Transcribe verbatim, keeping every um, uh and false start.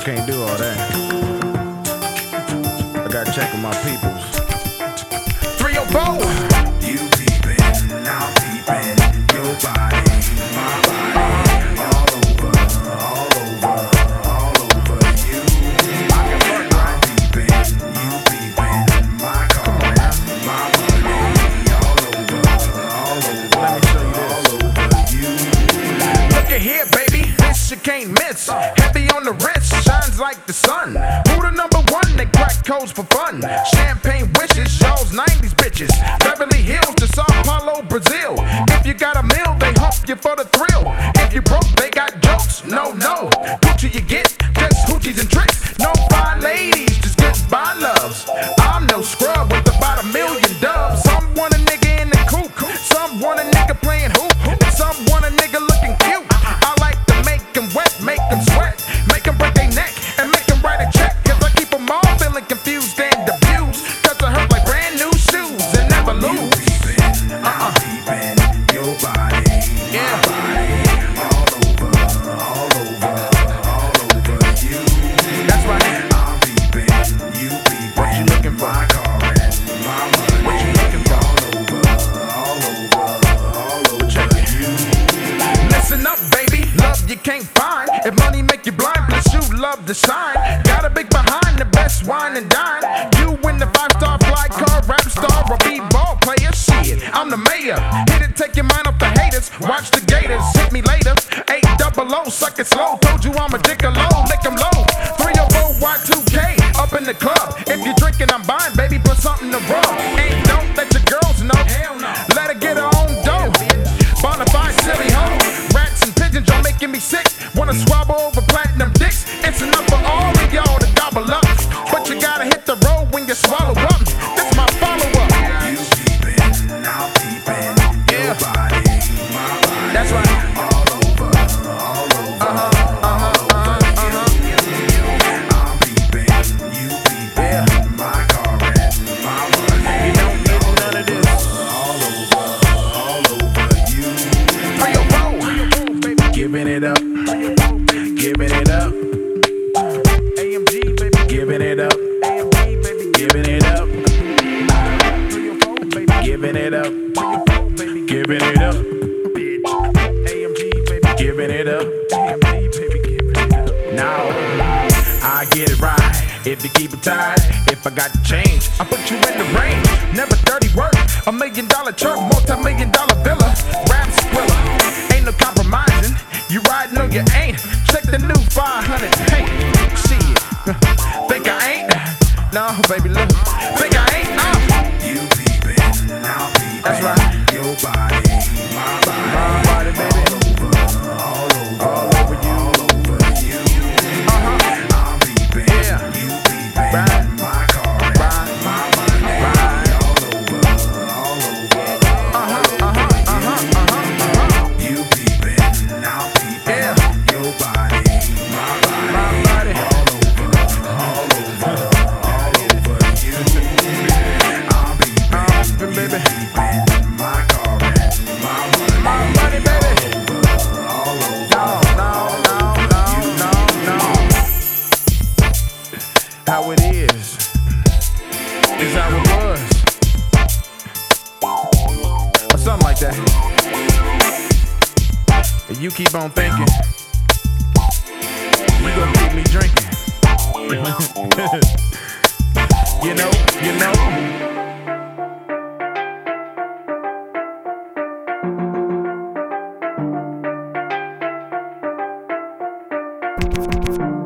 can't do all that. I gotta check with my peoples. three oh four. You peepin', now peepin', your body, my body, all over, all over, all over you. I'm peepin', you peepin', my car, my money, all over, all over, Let me show you this. all over you. Look at here, baby, this you can't miss. Heavy on the wrist, shines like the sun. Who the number one that crack codes for fun? Champagne wishes, shows nineties bitches. Beverly Hills to Sao Paulo, Brazil. If you got a meal, they hump you for the thrill. If you broke, they got jokes. No, no, Gucci you get, just hoochies and tricks. No fine ladies, just goodbye loves. I'm no scrub with about a million dubs. Some want a nigga in the coop, some want a nigga playing hoop, and some want a nigga looking cute. I like to make them wet, make them sweat, make them break their neck, and make them write a check. Cause I keep them all feeling confused and abused. Cause I hurt like brand new shoes and never lose. Peepin', now peepin', your body, Yeah. my body, all over, all over, all over you. That's right. I'm peepin', you peepin', What you looking for? my car and my money. What you looking for? All over, all over, all over Check it. you. Listen up, baby, love you can't find. If money make you blind, plus you love to shine. Got a big behind, the best wine and dine. You win the five-star fly car, rap star, or b-ball player. Shit, I'm the mayor. Hit it, take your mind off the haters. Watch the gators, hit me later. Eight double O, suck it slow. Told you I'm a dick low, lick 'em low. three oh four Y two K, up in the club. If you drinking, I'm buying, baby, put something to rub. Ain't don't let your girls know. Let her get her own dough. Bonafide, silly hoe. Rats and pigeons, y'all making me sick. Wanna swabble over platinum dicks. It's enough for all of y'all to gobble up. But you gotta hit the road when you swallow up. This my follow-up. You peepin', now peepin', your Yeah. body, my body. That's right. All over, all over, all over you. I'm peepin', you peepin', Yeah. my car and my money. You don't get none of this. All over, all over you. three oh four, baby. Giving it up. Giving it up. A M G, baby. Giving it up. A M G, baby. Giving it up. three oh four, baby. Giving it up. Giving it up. A M G, baby. Giving it up. A M G, baby. Giving it up. Now, I get it right. If you keep it tight, if I got the change, I put you in the range. Never dirty work. A million dollar truck, multi-million dollar villa. Rap squiller. Ain't no compromising. You riding or you ain't. Check the new five hundred. Hey, shit. Think I ain't? No, baby, look. Think I ain't? Uh. You peepin', now peepin', That's right. your body, my body, My body, baby. all over, All over you. all over you. Uh-huh. I'm peepin', Yeah. you peepin', Right. my car, Right. my money, Right. all over, all over. Uh-huh, uh-huh, uh-huh, uh-huh, uh-huh. You peepin', now peepin', Yeah. your body, my body, My body. all over, all over, all over you. I'm peepin', Uh, baby. peepin', my car and my money. My money, baby. All over, No, no, no, no, no, no. How it is is how it was, or something like that. And you keep on thinking, you gonna keep me drinking. You know, you know.